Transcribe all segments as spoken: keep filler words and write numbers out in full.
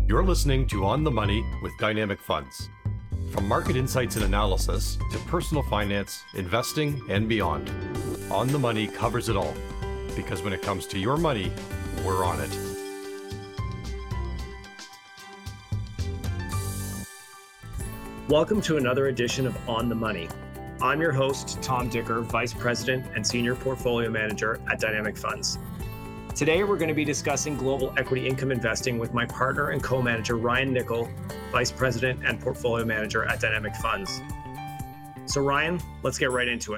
You're listening to On the Money with Dynamic Funds. From market insights and analysis to personal finance, investing, and beyond, On the Money covers it all. Because when it comes to your money, we're on it. Welcome to another edition of On the Money. I'm your host, Tom Dicker, Vice President and Senior Portfolio Manager at Dynamic Funds. Today, we're going to be discussing global equity income investing with my partner and co-manager, Ryan Nickel, Vice President and Portfolio Manager at Dynamic Funds. So Ryan, let's get right into it.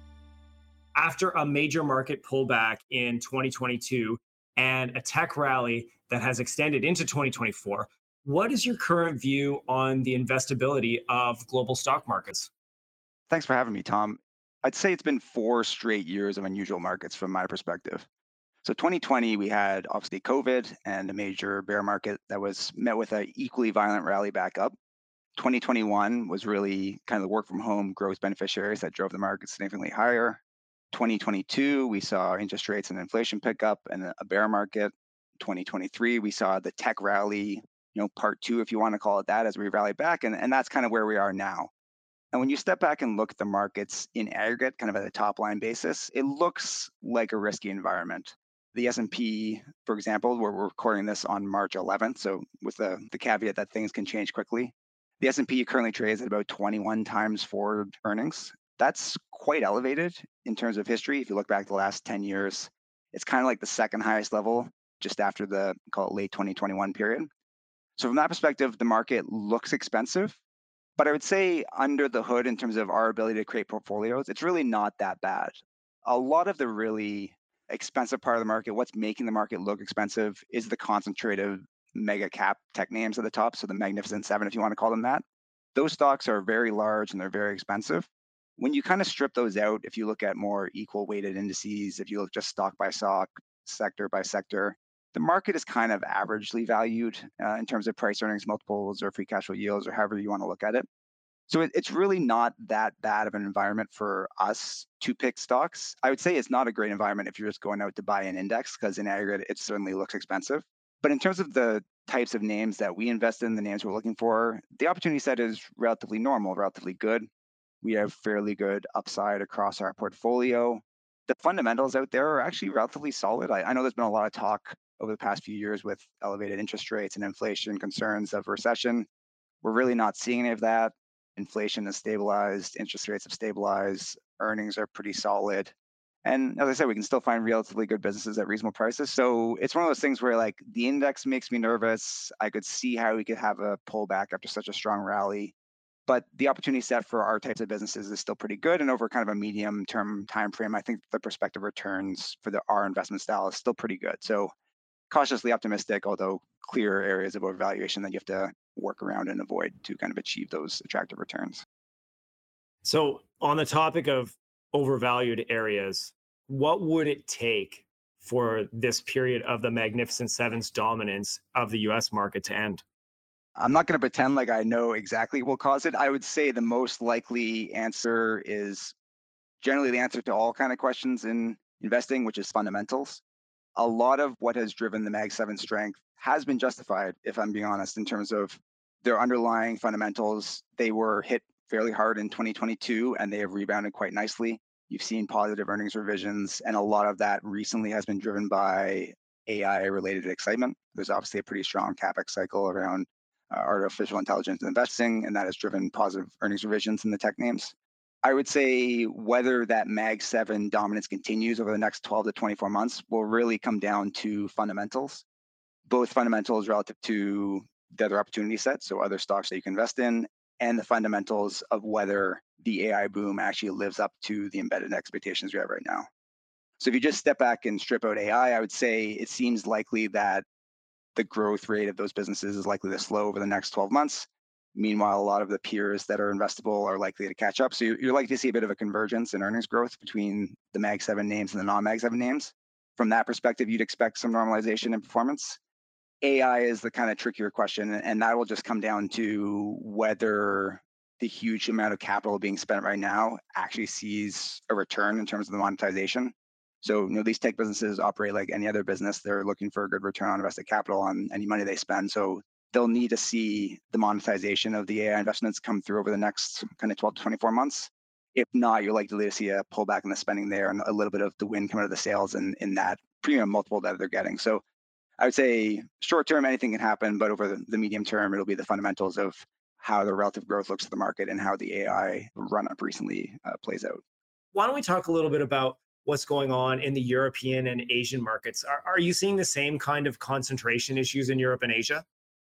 After a major market pullback in twenty twenty-two and a tech rally that has extended into twenty twenty-four, what is your current view on the investability of global stock markets? Thanks for having me, Tom. I'd say it's been four straight years of unusual markets from my perspective. So twenty twenty, we had obviously COVID and a major bear market that was met with an equally violent rally back up. twenty twenty-one was really kind of the work from home growth beneficiaries that drove the market significantly higher. twenty twenty-two, we saw interest rates and inflation pick up and a bear market. twenty twenty-three, we saw the tech rally, you know, part two, if you want to call it that, as we rally back. And, and that's kind of where we are now. And when you step back and look at the markets in aggregate, kind of at a top line basis, it looks like a risky environment. The S and P, for example, where we're recording this on March eleventh, so with the, the caveat that things can change quickly, the S and P currently trades at about twenty-one times forward earnings. That's quite elevated in terms of history. If you look back the last ten years, it's kind of like the second highest level just after the, call it late twenty twenty-one period. So from that perspective, the market looks expensive. But I would say under the hood, in terms of our ability to create portfolios, it's really not that bad. A lot of the really expensive part of the market, what's making the market look expensive, is the concentrated mega cap tech names at the top. So the Magnificent Seven, if you want to call them that. Those stocks are very large and they're very expensive. When you kind of strip those out, if you look at more equal weighted indices, if you look just stock by stock, sector by sector, the market is kind of averagely valued uh, in terms of price earnings multiples or free cash flow yields or however you want to look at it. So it, it's really not that bad of an environment for us to pick stocks. I would say it's not a great environment if you're just going out to buy an index, because in aggregate, it certainly looks expensive. But in terms of the types of names that we invest in, the names we're looking for, the opportunity set is relatively normal, relatively good. We have fairly good upside across our portfolio. The fundamentals out there are actually relatively solid. I, I know there's been a lot of talk over the past few years with elevated interest rates and inflation concerns of recession. We're really not seeing any of that. Inflation has stabilized, interest rates have stabilized, earnings are pretty solid. And as I said, we can still find relatively good businesses at reasonable prices. So it's one of those things where like the index makes me nervous. I could see how we could have a pullback after such a strong rally. But the opportunity set for our types of businesses is still pretty good. And over kind of a medium term time frame, I think the prospective returns for the our investment style is still pretty good. So cautiously optimistic, although clear areas of overvaluation that you have to work around and avoid to kind of achieve those attractive returns. So on the topic of overvalued areas, what would it take for this period of the Magnificent Seven's dominance of the U S market to end? I'm not going to pretend like I know exactly what will cause it. I would say the most likely answer is generally the answer to all kind of questions in investing, which is fundamentals. A lot of what has driven the Mag seven strength has been justified, if I'm being honest, in terms of their underlying fundamentals. They were hit fairly hard in twenty twenty-two and they have rebounded quite nicely. You've seen positive earnings revisions, and a lot of that recently has been driven by A I-related excitement. There's obviously a pretty strong CapEx cycle around uh, artificial intelligence investing, and that has driven positive earnings revisions in the tech names. I would say whether that Mag seven dominance continues over the next twelve to twenty-four months will really come down to fundamentals, both fundamentals relative to the other opportunity set, so other stocks that you can invest in, and the fundamentals of whether the A I boom actually lives up to the embedded expectations we have right now. So if you just step back and strip out A I, I I would say it seems likely that the growth rate of those businesses is likely to slow over the next twelve months. Meanwhile, a lot of the peers that are investable are likely to catch up. So you're likely to see a bit of a convergence in earnings growth between the Mag seven names and the non-Mag seven names. From that perspective, you'd expect some normalization in performance. A I is the kind of trickier question, and that will just come down to whether the huge amount of capital being spent right now actually sees a return in terms of the monetization. So, you know, these tech businesses operate like any other business. They're looking for a good return on invested capital on any money they spend. So they'll need to see the monetization of the A I investments come through over the next kind of twelve to twenty-four months. If not, you're likely to see a pullback in the spending there and a little bit of the wind coming out of the sails in, in that premium multiple that they're getting. So I would say short term, anything can happen, but over the, the medium term, it'll be the fundamentals of how the relative growth looks at the market and how the A I run up recently uh, plays out. Why don't we talk a little bit about what's going on in the European and Asian markets? Are, are you seeing the same kind of concentration issues in Europe and Asia?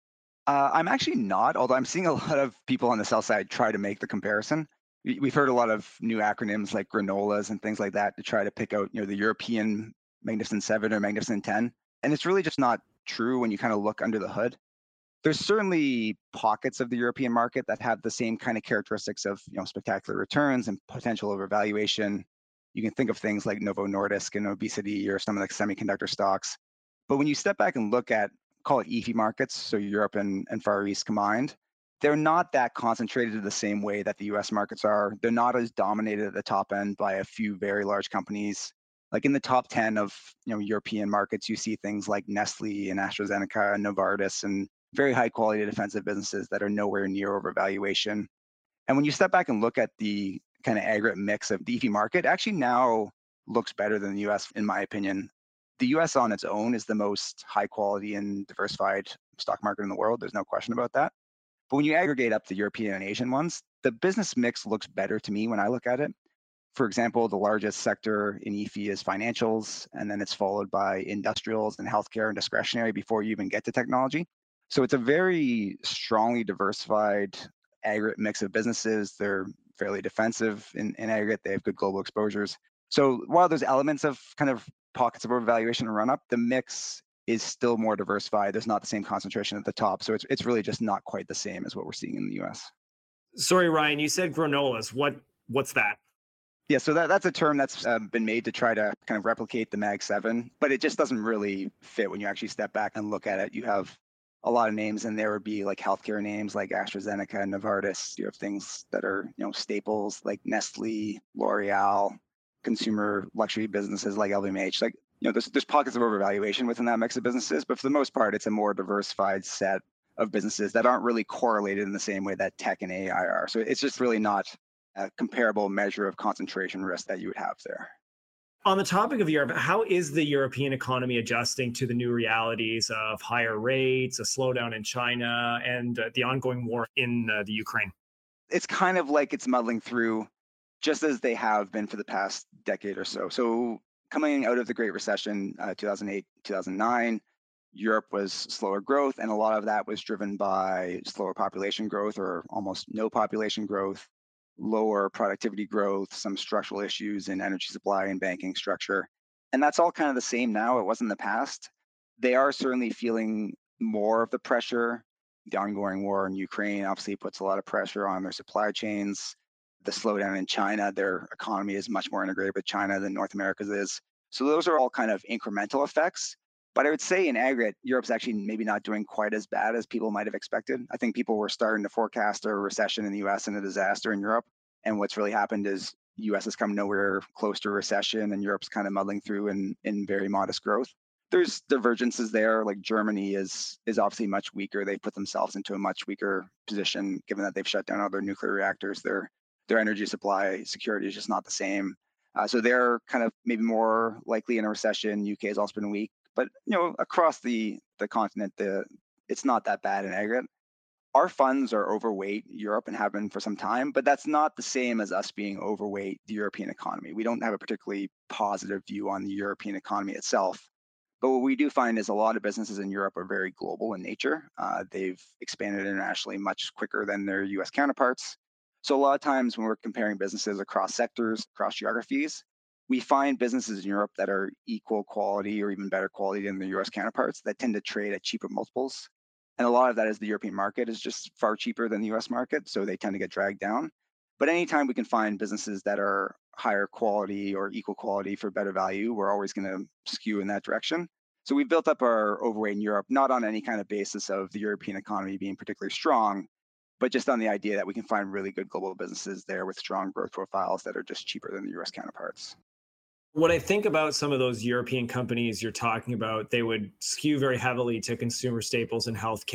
Uh, I'm actually not, although I'm seeing a lot of people on the sell side try to make the comparison. We- We've heard a lot of new acronyms like granolas and things like that to try to pick out, you know, the European Magnificent Seven or Magnificent Ten, and it's really just not true when you kind of look under the hood. There's certainly pockets of the European market that have the same kind of characteristics of, you know, spectacular returns and potential overvaluation. You can think of things like Novo Nordisk and obesity or some of the semiconductor stocks. But when you step back and look at, call it E F I markets, so Europe and, and Far East combined, they're not that concentrated the same way that the U S markets are. They're not as dominated at the top end by a few very large companies. Like in the top ten of, you know, European markets, you see things like Nestle and AstraZeneca and Novartis and very high quality defensive businesses that are nowhere near overvaluation. And when you step back and look at the kind of aggregate mix of the E F I market, actually now looks better than the U S, in my opinion. The U S on its own is the most high quality and diversified stock market in the world. There's no question about that. But when you aggregate up the European and Asian ones, the business mix looks better to me when I look at it. For example, the largest sector in E F I is financials, and then it's followed by industrials and healthcare and discretionary before you even get to technology. So it's a very strongly diversified aggregate mix of businesses. They're fairly defensive in, in aggregate. They have good global exposures. So while there's elements of kind of pockets of overvaluation and run up, the mix is still more diversified. There's not the same concentration at the top. So it's it's really just not quite the same as what we're seeing in the U S. Sorry, Ryan, you said granolas. What what's that? Yeah, so that, that's a term that's uh, been made to try to kind of replicate the Mag seven, but it just doesn't really fit when you actually step back and look at it. You have a lot of names, and there would be like healthcare names like AstraZeneca and Novartis. You have things that are, you know, staples like Nestle, L'Oreal, consumer luxury businesses like L V M H. Like, you know, there's, there's pockets of overvaluation within that mix of businesses, but for the most part, it's a more diversified set of businesses that aren't really correlated in the same way that tech and A I are. So it's just really not a comparable measure of concentration risk that you would have there. On the topic of Europe, how is the European economy adjusting to the new realities of higher rates, a slowdown in China, and uh, the ongoing war in uh, the Ukraine? It's kind of like it's muddling through just as they have been for the past decade or so. So coming out of the Great Recession, uh, two thousand eight, two thousand nine, Europe was slower growth, and a lot of that was driven by slower population growth or almost no population growth, lower productivity growth, some structural issues in energy supply and banking structure. And that's all kind of the same now. It wasn't in the past. They are certainly feeling more of the pressure. The ongoing war in Ukraine obviously puts a lot of pressure on their supply chains. The slowdown in China, their economy is much more integrated with China than North America's is. So those are all kind of incremental effects. But I would say in aggregate, Europe's actually maybe not doing quite as bad as people might have expected. I think people were starting to forecast a recession in the U S and a disaster in Europe. And what's really happened is U S has come nowhere close to a recession, and Europe's kind of muddling through in, in very modest growth. There's divergences there. Like Germany is is obviously much weaker. They put themselves into a much weaker position given that they've shut down all their nuclear reactors. Their their energy supply security is just not the same. Uh, so they're kind of maybe more likely in a recession. U K has also been weak. But you know, across the the continent, the it's not that bad in aggregate. Our funds are overweight Europe and have been for some time, but that's not the same as us being overweight the European economy. We don't have a particularly positive view on the European economy itself. But what we do find is a lot of businesses in Europe are very global in nature. Uh, they've expanded internationally much quicker than their U S counterparts. So a lot of times when we're comparing businesses across sectors, across geographies, we find businesses in Europe that are equal quality or even better quality than the U S counterparts that tend to trade at cheaper multiples. And a lot of that is the European market is just far cheaper than the U S market, so they tend to get dragged down. But anytime we can find businesses that are higher quality or equal quality for better value, we're always going to skew in that direction. So we built up our overweight in Europe, not on any kind of basis of the European economy being particularly strong, but just on the idea that we can find really good global businesses there with strong growth profiles that are just cheaper than the U S counterparts. When I think about some of those European companies you're talking about, they would skew very heavily to consumer staples and healthcare.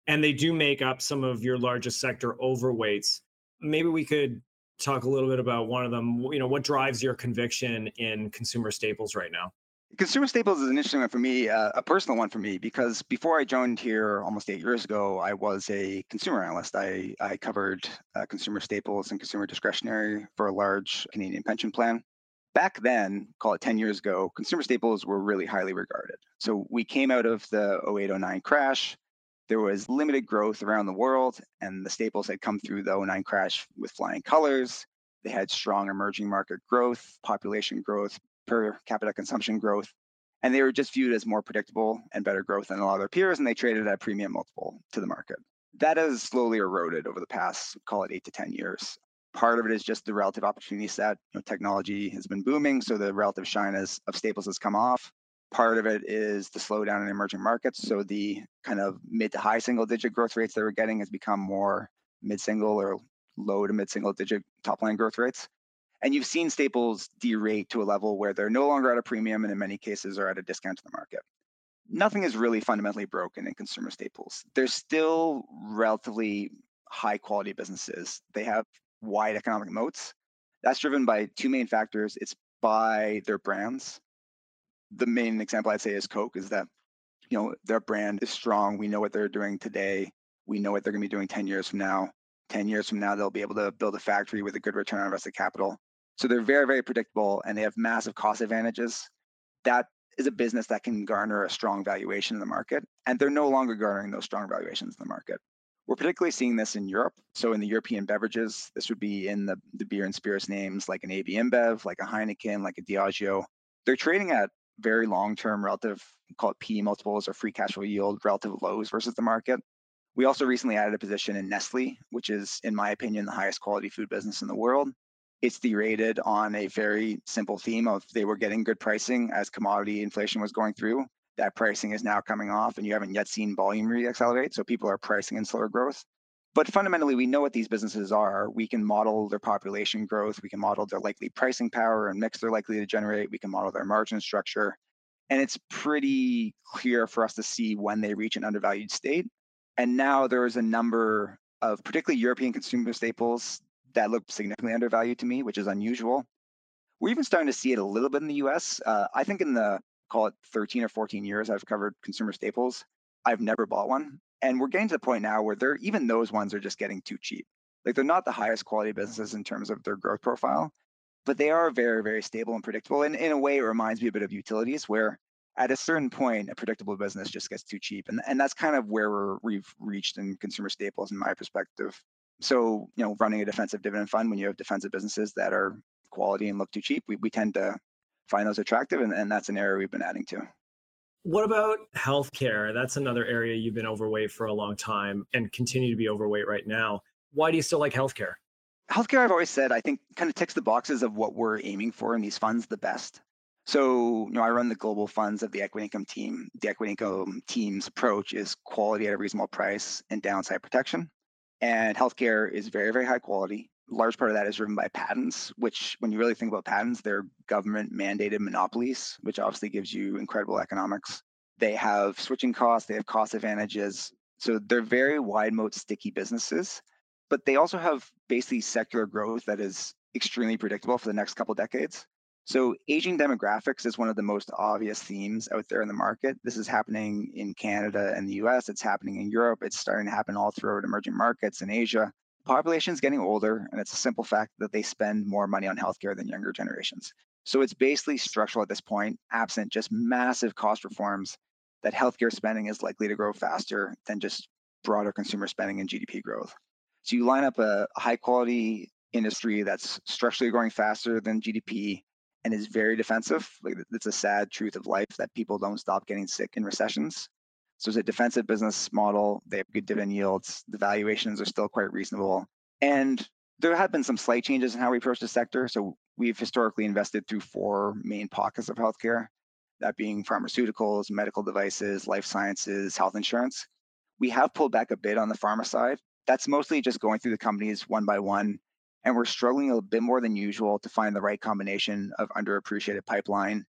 and they do make up some of your largest sector overweights. Maybe we could talk a little bit about one of them. You know, what drives your conviction in consumer staples right now? Consumer staples is an interesting one for me, uh, a personal one for me, because before I joined here almost eight years ago, I was a consumer analyst. I, I covered uh, consumer staples and consumer discretionary for a large Canadian pension plan. Back then, call it ten years ago, consumer staples were really highly regarded. So we came out of the oh eight oh nine crash. There was limited growth around the world, and the staples had come through the oh nine crash with flying colors. They had strong emerging market growth, population growth, per capita consumption growth, and they were just viewed as more predictable and better growth than a lot of their peers, and they traded at a premium multiple to the market. That has slowly eroded over the past, call it eight to ten years. Part of it is just the relative opportunity set. You know, technology has been booming, so the relative shine of staples has come off. Part of it is the slowdown in emerging markets. So the kind of mid to high single digit growth rates that we're getting has become more mid single or low to mid single digit top line growth rates. And you've seen staples derate to a level where they're no longer at a premium and in many cases are at a discount to the market. Nothing is really fundamentally broken in consumer staples. They're still relatively high quality businesses. They have wide economic moats. That's driven by two main factors. It's by their brands. The main example I'd say is Coke, is that, you know, their brand is strong. We know what they're doing today. We know what they're going to be doing ten years from now. ten years from now, they'll be able to build a factory with a good return on invested capital. So they're very, very predictable, and they have massive cost advantages. That is a business that can garner a strong valuation in the market, and they're no longer garnering those strong valuations in the market. We're particularly seeing this in Europe. So in the European beverages, this would be in the, the beer and spirits names like an A B InBev, like a Heineken, like a Diageo. They're trading at very long-term relative, call it P E multiples or free cash flow yield, relative lows versus the market. We also recently added a position in Nestle, which is, in my opinion, the highest quality food business in the world. It's derated on a very simple theme of they were getting good pricing as commodity inflation was going through. That pricing is now coming off, and you haven't yet seen volume reaccelerate. So people are pricing in slower growth. But fundamentally, we know what these businesses are. We can model their population growth. We can model their likely pricing power and mix they're likely to generate. We can model their margin structure. And it's pretty clear for us to see when they reach an undervalued state. And now there's a number of particularly European consumer staples that look significantly undervalued to me, which is unusual. We're even starting to see it a little bit in the U S. Uh, I think in the, call it thirteen or fourteen years I've covered consumer staples, I've never bought one. And we're getting to the point now where they're, even those ones are just getting too cheap. Like, they're not the highest quality businesses in terms of their growth profile, but they are very, very stable and predictable. And in a way, it reminds me a bit of utilities, where at a certain point, a predictable business just gets too cheap. And, and that's kind of where we're, we've reached in consumer staples, in my perspective. So, you know, running a defensive dividend fund, when you have defensive businesses that are quality and look too cheap, we, we tend to find those attractive. And, and that's an area we've been adding to. What about healthcare? That's another area you've been overweight for a long time and continue to be overweight right now. Why do you still like healthcare? Healthcare, I've always said, I think kind of ticks the boxes of what we're aiming for in these funds the best. So, you know, I run the global funds of the equity income team. The equity income team's approach is quality at a reasonable price and downside protection. And healthcare is very, very high quality. A large part of that is driven by patents, which, when you really think about patents, they're government mandated monopolies, which obviously gives you incredible economics. They have switching costs, they have cost advantages. So they're very wide moat, sticky businesses, but they also have basically secular growth that is extremely predictable for the next couple decades. So aging demographics is one of the most obvious themes out there in the market. This is happening in Canada and the U S. It's happening in Europe. It's starting to happen all throughout emerging markets in Asia. Population is getting older, and it's a simple fact that they spend more money on healthcare than younger generations. So it's basically structural at this point, absent just massive cost reforms, that healthcare spending is likely to grow faster than just broader consumer spending and G D P growth. So you line up a, a high quality industry that's structurally growing faster than G D P and is very defensive. Like, it's a sad truth of life that people don't stop getting sick in recessions. So it's a defensive business model. They have good dividend yields. The valuations are still quite reasonable. And there have been some slight changes in how we approach the sector. So we've historically invested through four main pockets of healthcare, that being pharmaceuticals, medical devices, life sciences, health insurance. We have pulled back a bit on the pharma side. That's mostly just going through the companies one by one. And we're struggling a bit more than usual to find the right combination of underappreciated pipeline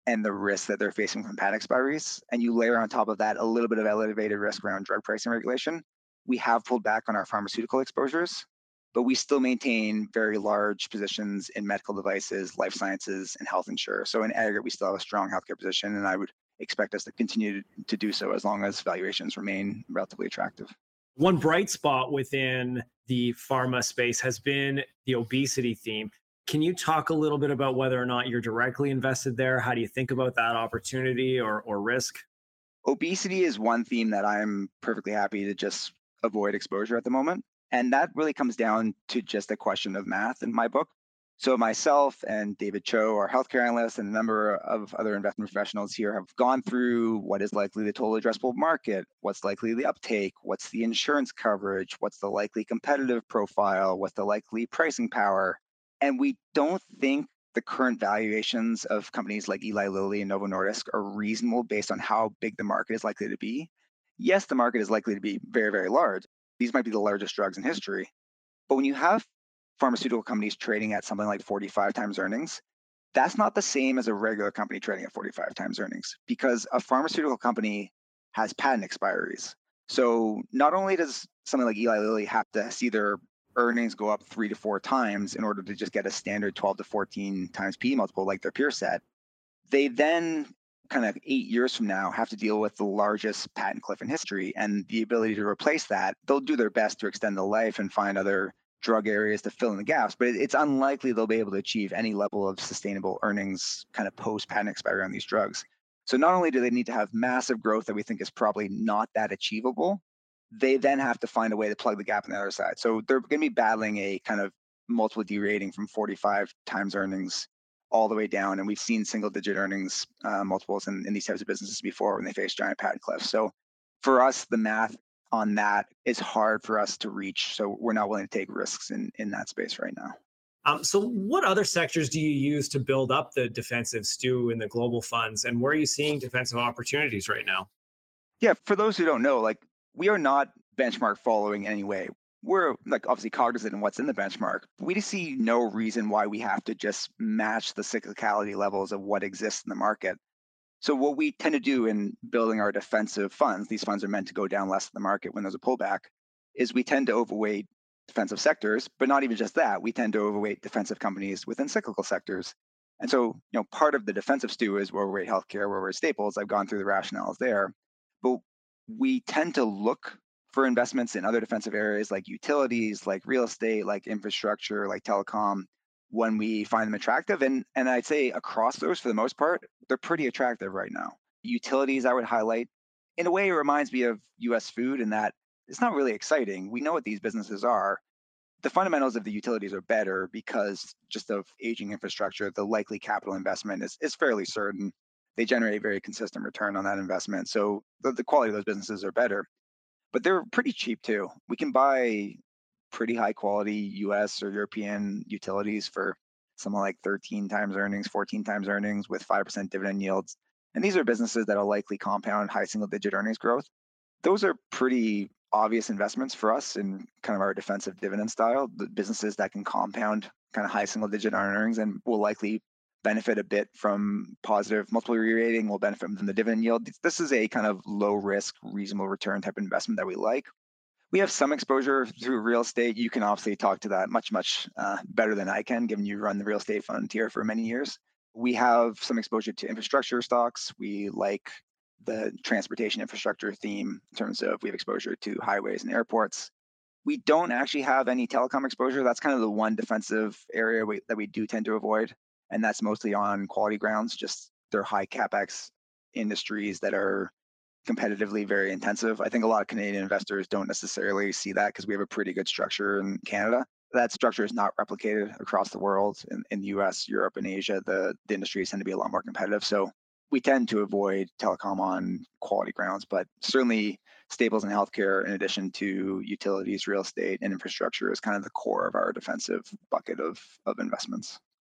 and the risks that they're facing from patent expiries, and you layer on top of that a little bit of elevated risk around drug pricing regulation, we have pulled back on our pharmaceutical exposures, but we still maintain very large positions in medical devices, life sciences, and health insurance. So in aggregate, we still have a strong healthcare position, and I would expect us to continue to do so as long as valuations remain relatively attractive. One bright spot within the pharma space has been the obesity theme. Can you talk a little bit about whether or not you're directly invested there? How do you think about that opportunity or, or risk? Obesity is one theme that I'm perfectly happy to just avoid exposure at the moment. And that really comes down to just a question of math in my book. So myself and David Cho, our healthcare analyst, and a number of other investment professionals here have gone through what is likely the total addressable market, what's likely the uptake, what's the insurance coverage, what's the likely competitive profile, what's the likely pricing power. And we don't think the current valuations of companies like Eli Lilly and Novo Nordisk are reasonable based on how big the market is likely to be. Yes, the market is likely to be very, very large. These might be the largest drugs in history. But when you have pharmaceutical companies trading at something like forty-five times earnings, that's not the same as a regular company trading at forty-five times earnings, because a pharmaceutical company has patent expiries. So not only does something like Eli Lilly have to see their earnings go up three to four times in order to just get a standard twelve to fourteen times P multiple like their peer set, they then kind of eight years from now have to deal with the largest patent cliff in history, and the ability to replace that. They'll do their best to extend the life and find other drug areas to fill in the gaps, but it's unlikely they'll be able to achieve any level of sustainable earnings kind of post patent expiry on these drugs. So not only do they need to have massive growth that we think is probably not that achievable, they then have to find a way to plug the gap on the other side. So they're going to be battling a kind of multiple derating from forty-five times earnings all the way down. And we've seen single digit earnings uh, multiples in, in these types of businesses before when they face giant patent cliffs. So for us, the math on that is hard for us to reach. So we're not willing to take risks in, in that space right now. Um, so what other sectors do you use to build up the defensive stew in the global funds? And where are you seeing defensive opportunities right now? Yeah, for those who don't know, like we are not benchmark following in any way. We're like obviously cognizant of what's in the benchmark. We see no reason why we have to just match the cyclicality levels of what exists in the market. So what we tend to do in building our defensive funds, these funds are meant to go down less than the market when there's a pullback, is we tend to overweight defensive sectors, but not even just that. We tend to overweight defensive companies within cyclical sectors. And so, you know, part of the defensive stew is we're overweight healthcare, we're overweight staples. I've gone through the rationales there. But we tend to look for investments in other defensive areas like utilities, like real estate, like infrastructure, like telecom, when we find them attractive. And, and I'd say across those, for the most part, they're pretty attractive right now. Utilities, I would highlight. In a way, it reminds me of U S food in that it's not really exciting. We know what these businesses are. The fundamentals of the utilities are better because just of aging infrastructure, the likely capital investment is, is fairly certain. They generate a very consistent return on that investment. So the, the quality of those businesses are better. But they're pretty cheap too. We can buy pretty high quality U S or European utilities for something like thirteen times earnings, fourteen times earnings with five percent dividend yields. And these are businesses that will likely compound high single digit earnings growth. Those are pretty obvious investments for us in kind of our defensive dividend style, the businesses that can compound kind of high single digit earnings and will likely benefit a bit from positive multiple re-rating, will benefit from the dividend yield. This is a kind of low risk, reasonable return type of investment that we like. We have some exposure through real estate. You can obviously talk to that much, much uh, better than I can, given you run the real estate fund here for many years. We have some exposure to infrastructure stocks. We like the transportation infrastructure theme in terms of we have exposure to highways and airports. We don't actually have any telecom exposure. That's kind of the one defensive area we, that we do tend to avoid. And that's mostly on quality grounds, just they're high capex industries that are competitively very intensive. I think a lot of Canadian investors don't necessarily see that because we have a pretty good structure in Canada. That structure is not replicated across the world. In, in the U S, Europe, and Asia, the, the industries tend to be a lot more competitive. So we tend to avoid telecom on quality grounds, but certainly staples and healthcare, in addition to utilities, real estate, and infrastructure, is kind of the core of our defensive bucket of, of investments.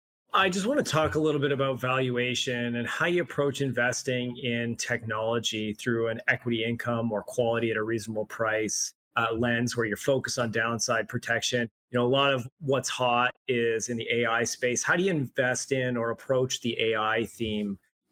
I just want to talk a little bit about valuation and how you approach investing in technology through an equity income or quality at a reasonable price uh, lens where you're focused on downside protection. You know, a lot of what's hot is in the A I space. How do you invest in or approach the A I theme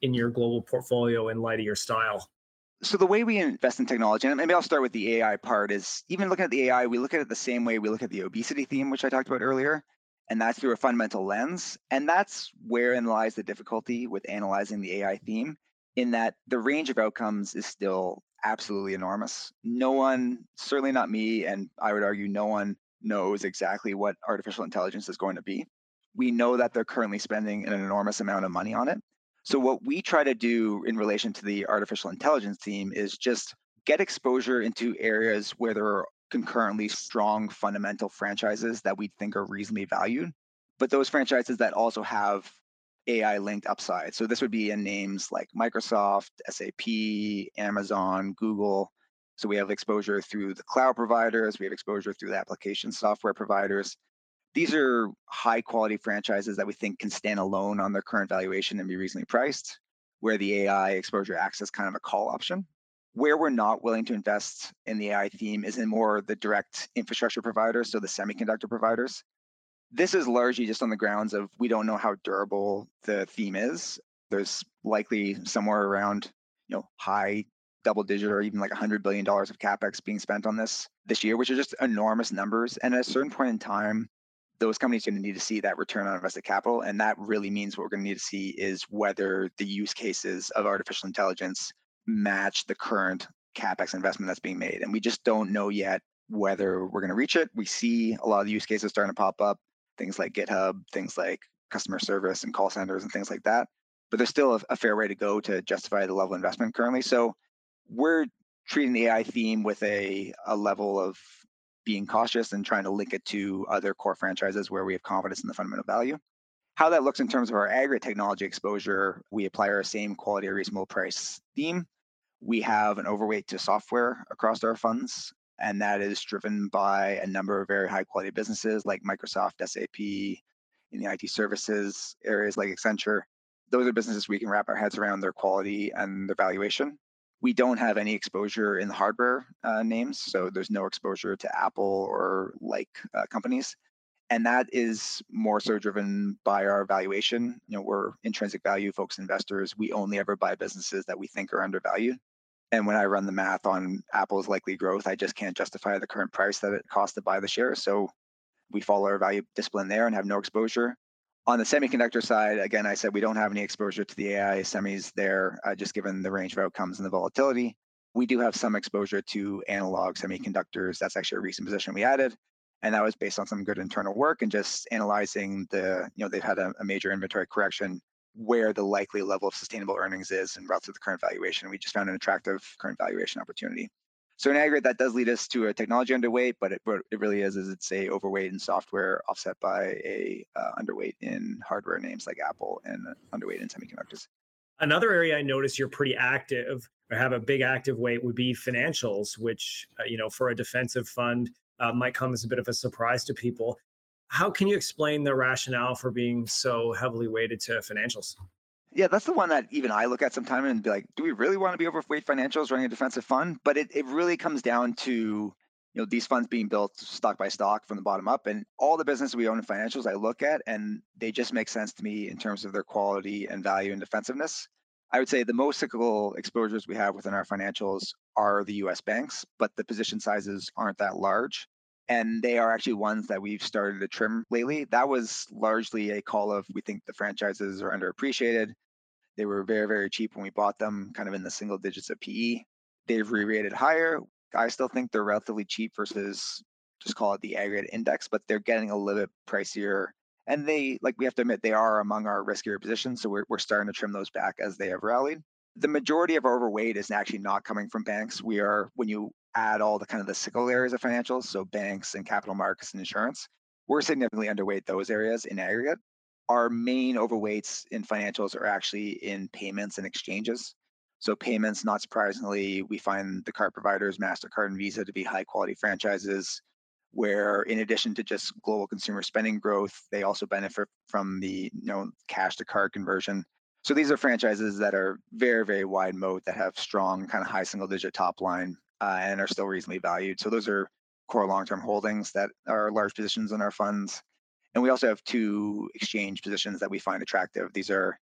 in your global portfolio in light of your style? So the way we invest in technology, and maybe I'll start with the A I part, is even looking at the A I, we look at it the same way we look at the obesity theme, which I talked about earlier, and that's through a fundamental lens. And that's wherein lies the difficulty with analyzing the A I theme, in that the range of outcomes is still absolutely enormous. No one, certainly not me, and I would argue no one knows exactly what artificial intelligence is going to be. We know that they're currently spending an enormous amount of money on it. So what we try to do in relation to the artificial intelligence team is just get exposure into areas where there are concurrently strong fundamental franchises that we think are reasonably valued, but those franchises that also have A I linked upside. So this would be in names like Microsoft, S A P, Amazon, Google. So we have exposure through the cloud providers, we have exposure through the application software providers. These are high quality franchises that we think can stand alone on their current valuation and be reasonably priced, where the A I exposure acts as kind of a call option. Where we're not willing to invest in the A I theme is in more the direct infrastructure providers, so the semiconductor providers. This is largely just on the grounds of we don't know how durable the theme is. There's likely somewhere around, you know, high double digit or even like one hundred billion dollars of capex being spent on this this year, which are just enormous numbers. And at a certain point in time, those companies are going to need to see that return on invested capital. And that really means what we're going to need to see is whether the use cases of artificial intelligence match the current capex investment that's being made. And we just don't know yet whether we're going to reach it. We see a lot of the use cases starting to pop up, things like GitHub, things like customer service and call centers and things like that. But there's still a, a fair way to go to justify the level of investment currently. So we're treating the A I theme with a, a level of being cautious and trying to link it to other core franchises where we have confidence in the fundamental value. How that looks in terms of our aggregate technology exposure, we apply our same quality or reasonable price theme. We have an overweight to software across our funds, and that is driven by a number of very high quality businesses like Microsoft, S A P, in the I T services areas like Accenture. Those are businesses we can wrap our heads around their quality and their valuation. We don't have any exposure in the hardware uh, names, so there's no exposure to Apple or like uh, companies. And that is more so driven by our valuation. You know, we're intrinsic value focused investors. We only ever buy businesses that we think are undervalued. And when I run the math on Apple's likely growth, I just can't justify the current price that it costs to buy the share. So we follow our value discipline there and have no exposure. On the semiconductor side, again, I said we don't have any exposure to the A I semis there, uh, just given the range of outcomes and the volatility. We do have some exposure to analog semiconductors. That's actually a recent position we added. And that was based on some good internal work and just analyzing the, you know, they've had a, a major inventory correction, where the likely level of sustainable earnings is and relative to the current valuation. We just found an attractive current valuation opportunity. So in aggregate, that does lead us to a technology underweight, but it, what it really is, is it's a overweight in software offset by a uh, underweight in hardware names like Apple and underweight in semiconductors. Another area I notice you're pretty active or have a big active weight would be financials, which, uh, you know, for a defensive fund uh, might come as a bit of a surprise to people. How can you explain the rationale for being so heavily weighted to financials? Yeah, that's the one that even I look at sometime and be like, do we really want to be overweight financials running a defensive fund? But it, it really comes down to, you know, these funds being built stock by stock from the bottom up. And all the businesses we own in financials, I look at and they just make sense to me in terms of their quality and value and defensiveness. I would say the most cyclical exposures we have within our financials are the U S banks, but the position sizes aren't that large. And they are actually ones that we've started to trim lately. That was largely a call of we think the franchises are underappreciated. They were very, very cheap when we bought them, kind of in the single digits of P E. They've re-rated higher. I still think they're relatively cheap versus just call it the aggregate index, but they're getting a little bit pricier. And they, like we have to admit, they are among our riskier positions. So we're, we're starting to trim those back as they have rallied. The majority of our overweight is actually not coming from banks. We are, when you add all the kind of the cyclical areas of financials, so banks and capital markets and insurance, we're significantly underweight those areas in aggregate. Our main overweights in financials are actually in payments and exchanges. So payments, not surprisingly, we find the card providers, MasterCard and Visa, to be high quality franchises where in addition to just global consumer spending growth, they also benefit from the, you know, cash to card conversion. So these are franchises that are very, very wide moat that have strong kind of high single digit top line uh, and are still reasonably valued. So those are core long-term holdings that are large positions in our funds. And we also have two exchange positions that we find attractive. These are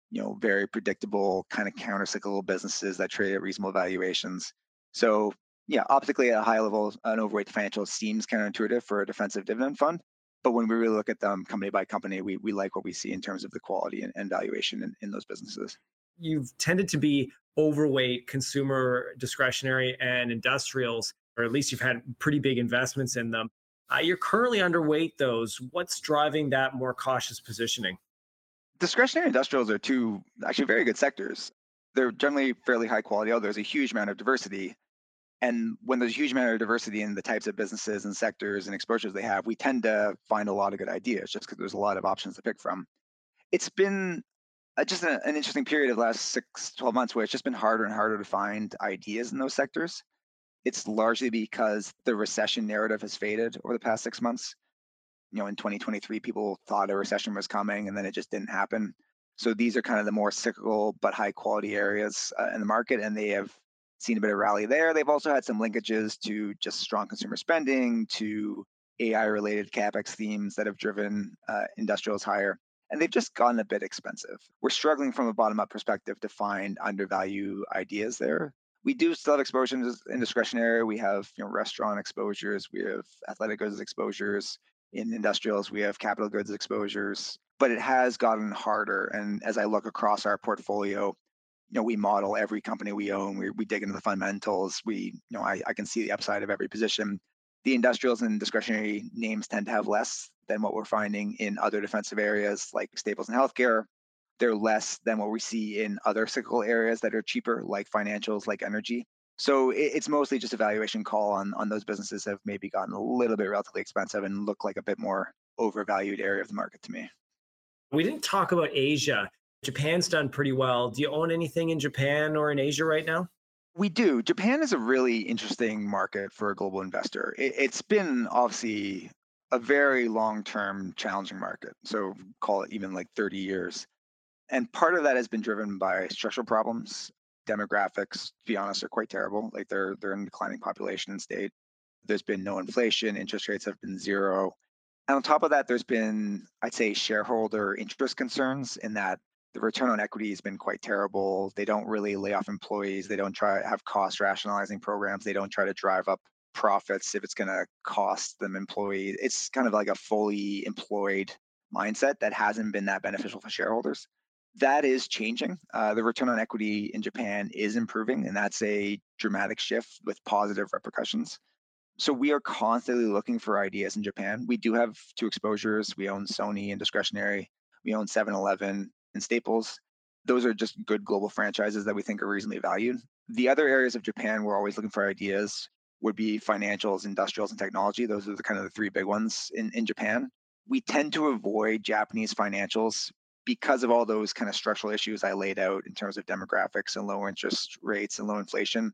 you know, very predictable, kind of counter-cyclical businesses that trade at reasonable valuations. So yeah, optically at a high level, an overweight financial seems counterintuitive for a defensive dividend fund. But when we really look at them company by company, we, we like what we see in terms of the quality and, and valuation in, in those businesses. You've tended to be overweight consumer discretionary and industrials, or at least you've had pretty big investments in them. Uh, you're currently underweight those. What's driving that more cautious positioning? Discretionary industrials are two actually very good sectors. They're generally fairly high quality, although there's a huge amount of diversity. And when there's a huge amount of diversity in the types of businesses and sectors and exposures they have, we tend to find a lot of good ideas just because there's a lot of options to pick from. It's been uh, just a, an interesting period of the last six, twelve months where it's just been harder and harder to find ideas in those sectors. It's largely because the recession narrative has faded over the past six months. You know, in twenty twenty-three, people thought a recession was coming and then it just didn't happen. So these are kind of the more cyclical but high quality areas uh, in the market, and they have seen a bit of rally there. They've also had some linkages to just strong consumer spending, to A I related CapEx themes that have driven uh, industrials higher. And they've just gotten a bit expensive. We're struggling from a bottom up perspective to find undervalue ideas there. We do still have exposure in discretionary. We have, you know, restaurant exposures, we have athletic goods exposures. In industrials, we have capital goods exposures, but it has gotten harder. And as I look across our portfolio, you know, we model every company we own. We, we dig into the fundamentals. We, you know, I, I can see the upside of every position. The industrials and discretionary names tend to have less than what we're finding in other defensive areas like staples and healthcare. They're less than what we see in other cyclical areas that are cheaper, like financials, like energy. So it, it's mostly just a valuation call on on those businesses that have maybe gotten a little bit relatively expensive and look like a bit more overvalued area of the market to me. We didn't talk about Asia. Japan's done pretty well. Do you own anything in Japan or in Asia right now? We do. Japan is a really interesting market for a global investor. It, it's been obviously a very long term challenging market. So call it even like thirty years. And part of that has been driven by structural problems. Demographics, to be honest, are quite terrible. Like they're they're in declining population and state. There's been no inflation, interest rates have been zero. And on top of that, there's been, I'd say, shareholder interest concerns in that the return on equity has been quite terrible. They don't really lay off employees. They don't try to have cost rationalizing programs. They don't try to drive up profits if it's going to cost them employees. It's kind of like a fully employed mindset that hasn't been that beneficial for shareholders. That is changing. Uh, the return on equity in Japan is improving, and that's a dramatic shift with positive repercussions. So we are constantly looking for ideas in Japan. We do have two exposures. We own Sony and discretionary. We own Seven Eleven and Staples. Those are just good global franchises that we think are reasonably valued. The other areas of Japan we're always looking for ideas would be financials, industrials, and technology. Those are the kind of the three big ones in, in Japan. We tend to avoid Japanese financials because of all those kind of structural issues I laid out in terms of demographics and low interest rates and low inflation.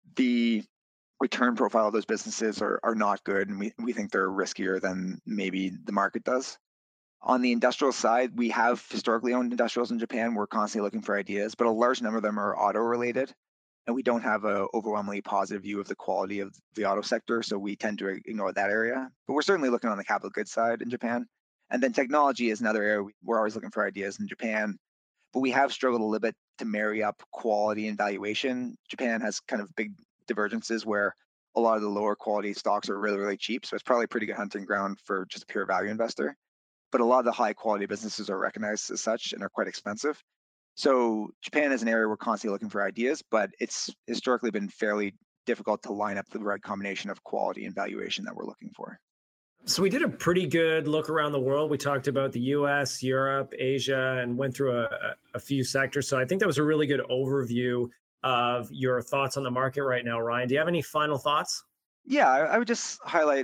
The return profile of those businesses are, are not good, and we, we think they're riskier than maybe the market does. On the industrial side, we have historically owned industrials in Japan. We're constantly looking for ideas, but a large number of them are auto related, and we don't have an overwhelmingly positive view of the quality of the auto sector, so we tend to ignore that area. But we're certainly looking on the capital goods side in Japan. And then technology is another area we're always looking for ideas in Japan, but we have struggled a little bit to marry up quality and valuation. Japan has kind of big divergences where a lot of the lower quality stocks are really, really cheap. So it's probably a pretty good hunting ground for just a pure value investor. But a lot of the high quality businesses are recognized as such and are quite expensive. So Japan is an area we're constantly looking for ideas, but it's historically been fairly difficult to line up the right combination of quality and valuation that we're looking for. So we did a pretty good look around the world. We talked about the U S, Europe, Asia, and went through a, a few sectors. So I think that was a really good overview of your thoughts on the market right now. Ryan, do you have any final thoughts? Yeah, I, I would just highlight,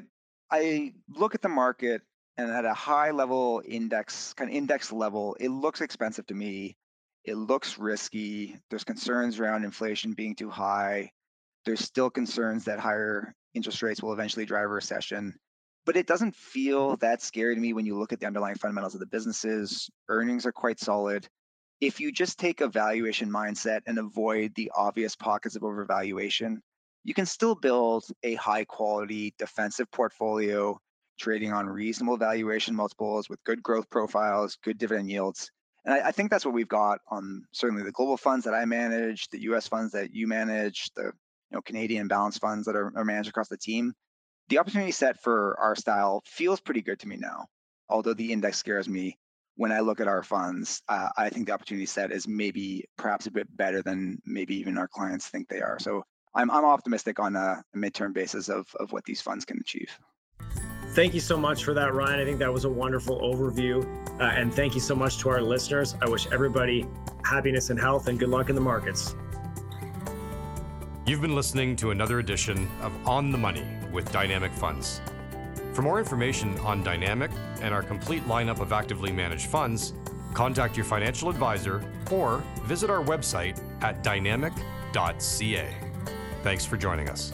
I look at the market and at a high level index, kind of index level, it looks expensive to me. It looks risky. There's concerns around inflation being too high. There's still concerns that higher interest rates will eventually drive a recession. But it doesn't feel that scary to me when you look at the underlying fundamentals of the businesses. Earnings are quite solid. If you just take a valuation mindset and avoid the obvious pockets of overvaluation, you can still build a high quality defensive portfolio trading on reasonable valuation multiples with good growth profiles, good dividend yields. And I, I think that's what we've got on certainly the global funds that I manage, the U S funds that you manage, the you know Canadian balanced funds that are, are managed across the team. The opportunity set for our style feels pretty good to me now. Although the index scares me, when I look at our funds, uh, I think the opportunity set is maybe perhaps a bit better than maybe even our clients think they are. So I'm I'm optimistic on a midterm basis of, of what these funds can achieve. Thank you so much for that, Ryan. I think that was a wonderful overview. Uh, and thank you so much to our listeners. I wish everybody happiness and health and good luck in the markets. You've been listening to another edition of On the Money with Dynamic Funds. For more information on Dynamic and our complete lineup of actively managed funds, contact your financial advisor or visit our website at dynamic dot c a. Thanks for joining us.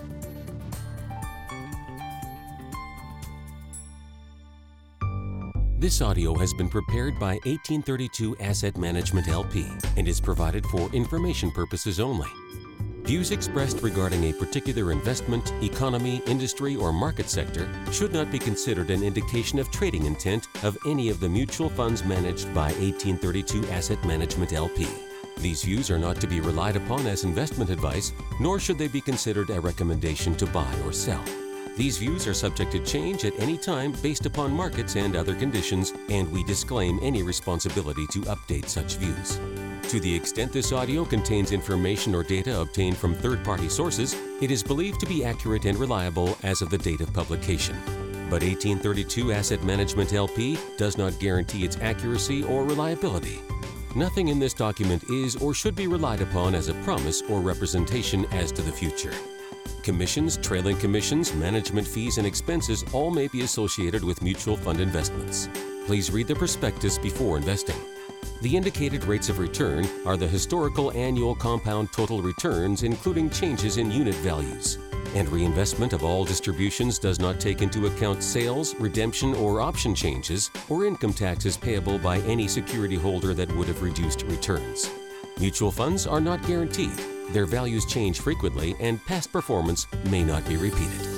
This audio has been prepared by eighteen thirty-two Asset Management L P and is provided for information purposes only. Views expressed regarding a particular investment, economy, industry, or market sector should not be considered an indication of trading intent of any of the mutual funds managed by eighteen thirty-two Asset Management L P. These views are not to be relied upon as investment advice, nor should they be considered a recommendation to buy or sell. These views are subject to change at any time based upon markets and other conditions, and we disclaim any responsibility to update such views. To the extent this audio contains information or data obtained from third-party sources, it is believed to be accurate and reliable as of the date of publication. But eighteen thirty-two Asset Management L P does not guarantee its accuracy or reliability. Nothing in this document is or should be relied upon as a promise or representation as to the future. Commissions, trailing commissions, management fees, and expenses all may be associated with mutual fund investments. Please read the prospectus before investing. The indicated rates of return are the historical annual compound total returns, including changes in unit values. And reinvestment of all distributions does not take into account sales, redemption, or option changes, or income taxes payable by any security holder that would have reduced returns. Mutual funds are not guaranteed. Their values change frequently, and past performance may not be repeated.